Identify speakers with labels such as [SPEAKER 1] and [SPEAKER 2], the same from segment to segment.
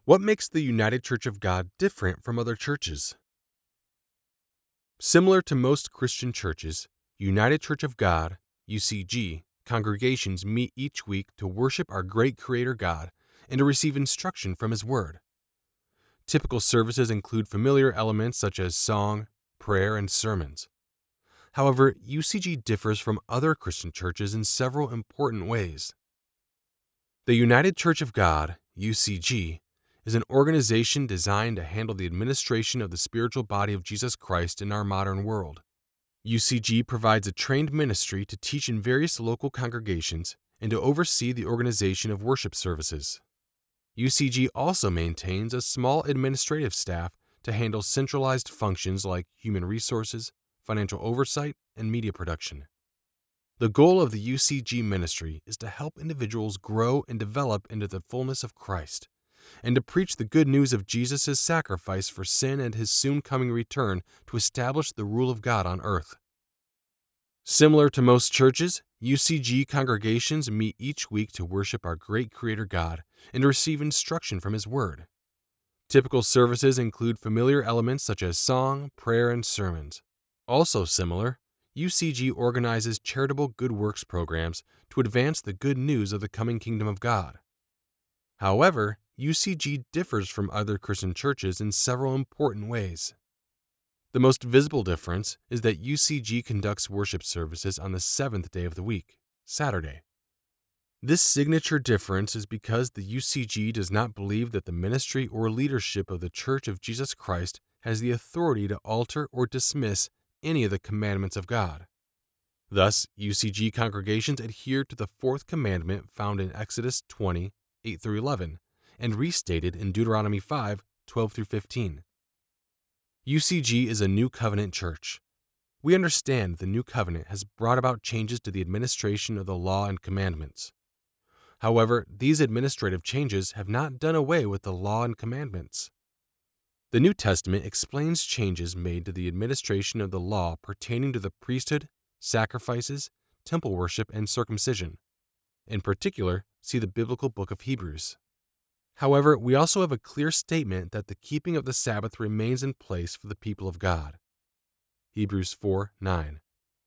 [SPEAKER 1] What makes the United Church of God different from other churches? Similar to most Christian churches, United Church of God, UCG, congregations meet each week to worship our great Creator God and to receive instruction from His Word. Typical services include familiar elements such as song, prayer, and sermons. However, UCG differs from other Christian churches in several important ways. The United Church of God, UCG, is an organization designed to handle the administration of the spiritual body of Jesus Christ in our modern world. UCG provides a trained ministry to teach in various local congregations and to oversee the organization of worship services. UCG also maintains a small administrative staff to handle centralized functions like human resources, financial oversight, and media production. The goal of the UCG ministry is to help individuals grow and develop into the fullness of Christ, and to preach the good news of Jesus' sacrifice for sin and His soon-coming return to establish the rule of God on earth. Similar to most churches, UCG congregations meet each week to worship our great Creator God and to receive instruction from His Word. Typical services include familiar elements such as song, prayer, and sermons. Also similar, UCG organizes charitable good works programs to advance the good news of the coming kingdom of God. However, UCG differs from other Christian churches in several important ways. The most visible difference is that UCG conducts worship services on the seventh day of the week, Saturday. This signature difference is because the UCG does not believe that the ministry or leadership of the Church of Jesus Christ has the authority to alter or dismiss any of the commandments of God. Thus, UCG congregations adhere to the fourth commandment found in Exodus 20, 8-11, and restated in Deuteronomy 5, 12-15. UCG is a New Covenant church. We understand the New Covenant has brought about changes to the administration of the law and commandments. However, these administrative changes have not done away with the law and commandments. The New Testament explains changes made to the administration of the law pertaining to the priesthood, sacrifices, temple worship, and circumcision. In particular, see the biblical book of Hebrews. However, we also have a clear statement that the keeping of the Sabbath remains in place for the people of God. Hebrews 4:9.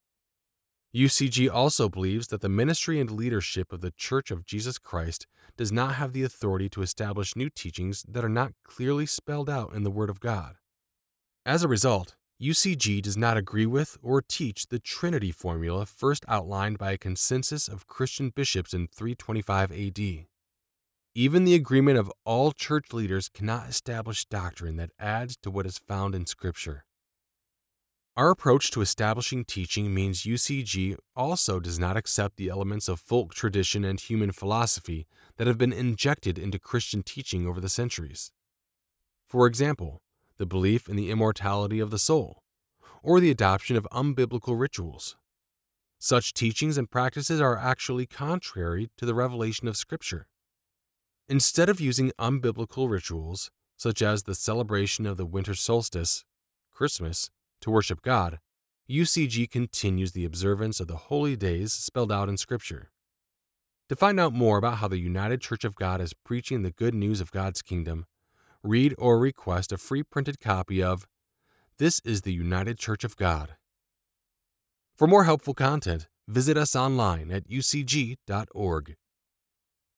[SPEAKER 1] UCG also believes that the ministry and leadership of the Church of Jesus Christ does not have the authority to establish new teachings that are not clearly spelled out in the Word of God. As a result, UCG does not agree with or teach the Trinity formula first outlined by a consensus of Christian bishops in 325 AD. Even the agreement of all church leaders cannot establish doctrine that adds to what is found in Scripture. Our approach to establishing teaching means UCG also does not accept the elements of folk tradition and human philosophy that have been injected into Christian teaching over the centuries. For example, the belief in the immortality of the soul, or the adoption of unbiblical rituals. Such teachings and practices are actually contrary to the revelation of Scripture. Instead of using unbiblical rituals, such as the celebration of the winter solstice, Christmas, to worship God, UCG continues the observance of the holy days spelled out in Scripture. To find out more about how the United Church of God is preaching the good news of God's kingdom, read or request a free printed copy of This is the United Church of God. For more helpful content, visit us online at ucg.org.